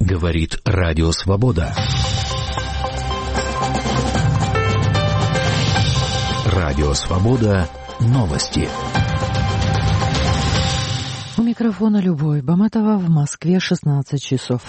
Говорит Радио Свобода. Радио Свобода. Новости. У микрофона Любовь Баматова, в Москве 16 часов.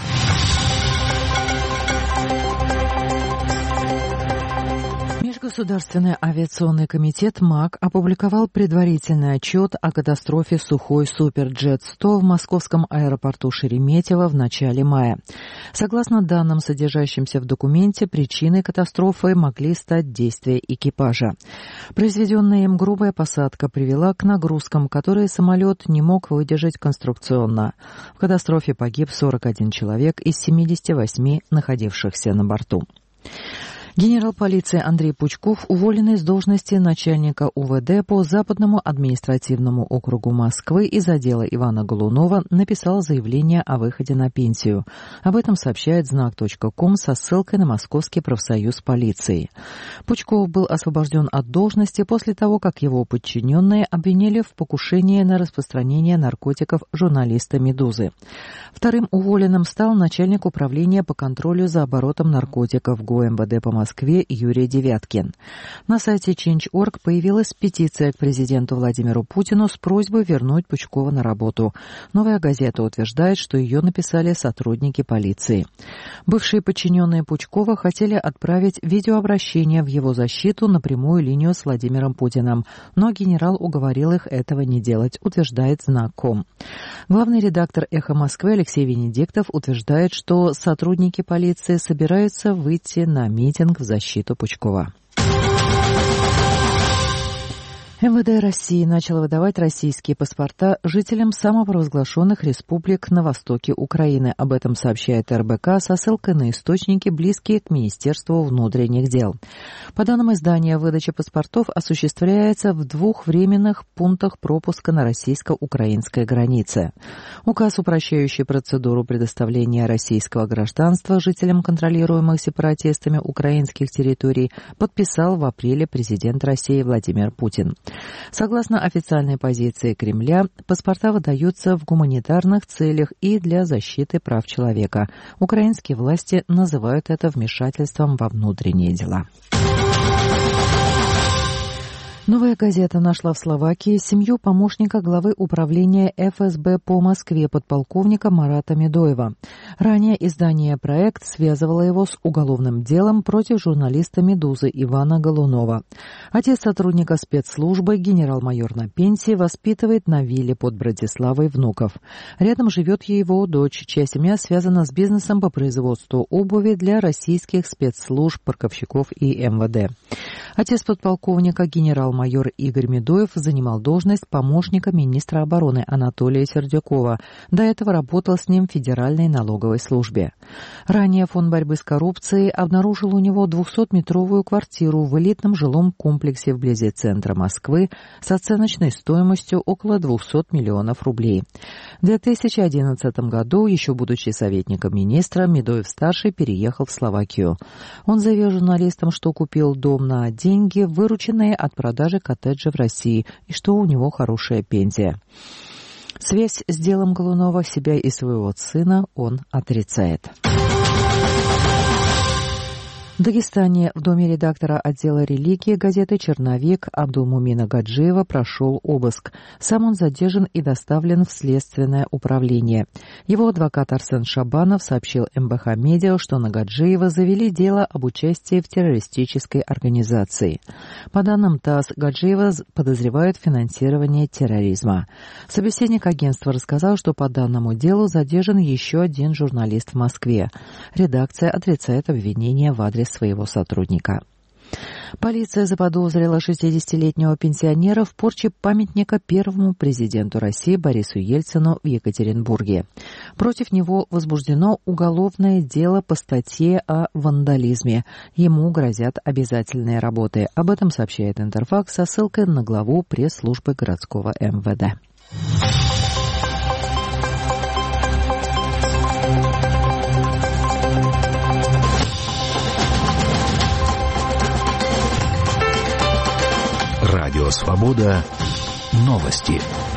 Межгосударственный авиационный комитет МАК опубликовал предварительный отчет о катастрофе Сухой Суперджет-100 в московском аэропорту Шереметьево в начале мая. Согласно данным, содержащимся в документе, причиной катастрофы могли стать действия экипажа. Произведенная им грубая посадка привела к нагрузкам, которые самолет не мог выдержать конструкционно. В катастрофе погиб 41 человек из 78 находившихся на борту. Генерал полиции Андрей Пучков, уволенный с должности начальника УВД по Западному административному округу Москвы из отдела Ивана Голунова, написал заявление о выходе на пенсию. Об этом сообщает знак.ком со ссылкой на Московский профсоюз полиции. Пучков был освобожден от должности после того, как его подчиненные обвинили в покушении на распространение наркотиков журналиста «Медузы». Вторым уволенным стал начальник управления по контролю за оборотом наркотиков ГУ МВД по Москве Юрий Девяткин. На сайте Change.org появилась петиция к президенту Владимиру Путину с просьбой вернуть Пучкова на работу. «Новая газета» утверждает, что ее написали сотрудники полиции. Бывшие подчиненные Пучкова хотели отправить видеообращение в его защиту на прямую линию с Владимиром Путиным, но генерал уговорил их этого не делать, утверждает знак.ком. Главный редактор «Эхо Москвы» Алексей Венедиктов утверждает, что сотрудники полиции собираются выйти на митинг в защиту Пучкова. МВД России начало выдавать российские паспорта жителям самопровозглашенных республик на востоке Украины. Об этом сообщает РБК со ссылкой на источники, близкие к Министерству внутренних дел. По данным издания, выдача паспортов осуществляется в 2 временных пунктах пропуска на российско-украинской границе. Указ, упрощающий процедуру предоставления российского гражданства жителям контролируемых сепаратистами украинских территорий, подписал в апреле президент России Владимир Путин. Согласно официальной позиции Кремля, паспорта выдаются в гуманитарных целях и для защиты прав человека. Украинские власти называют это вмешательством во внутренние дела. «Новая газета» нашла в Словакии семью помощника главы управления ФСБ по Москве подполковника Марата Медоева. Ранее издание «Проект» связывало его с уголовным делом против журналиста «Медузы» Ивана Голунова. Отец сотрудника спецслужбы, генерал-майор на пенсии, воспитывает на вилле под Братиславой внуков. Рядом живет его дочь, чья семья связана с бизнесом по производству обуви для российских спецслужб, парковщиков и МВД. Отец подполковника, генерал-майор Игорь Медоев, занимал должность помощника министра обороны Анатолия Сердюкова. До этого работал с ним в Федеральной налоговой службе. Ранее Фонд борьбы с коррупцией обнаружил у него 200-метровую квартиру в элитном жилом комплексе вблизи центра Москвы с оценочной стоимостью около 200 миллионов рублей. В 2011 году, еще будучи советником министра, Медоев-старший переехал в Словакию. Он заявил журналистам, что купил дом на деньги, вырученные от продажи коттеджа в России, и что у него хорошая пенсия. Связь с делом Голунова, себя и своего сына он отрицает. В Дагестане в доме редактора отдела религии газеты «Черновик» Абдулмумина Гаджиева прошел обыск. Сам он задержан и доставлен в следственное управление. Его адвокат Арсен Шабанов сообщил МБХ Медиа, что на Гаджиева завели дело об участии в террористической организации. По данным ТАСС, Гаджиева подозревают в финансировании терроризма. Собеседник агентства рассказал, что по данному делу задержан еще один журналист в Москве. Редакция отрицает обвинения в адрес своего сотрудника. Полиция заподозрила 60-летнего пенсионера в порче памятника первому президенту России Борису Ельцину в Екатеринбурге. Против него возбуждено уголовное дело по статье о вандализме. Ему грозят обязательные работы. Об этом сообщает Интерфакс со ссылкой на главу пресс-службы городского МВД. Радио Свобода. Новости.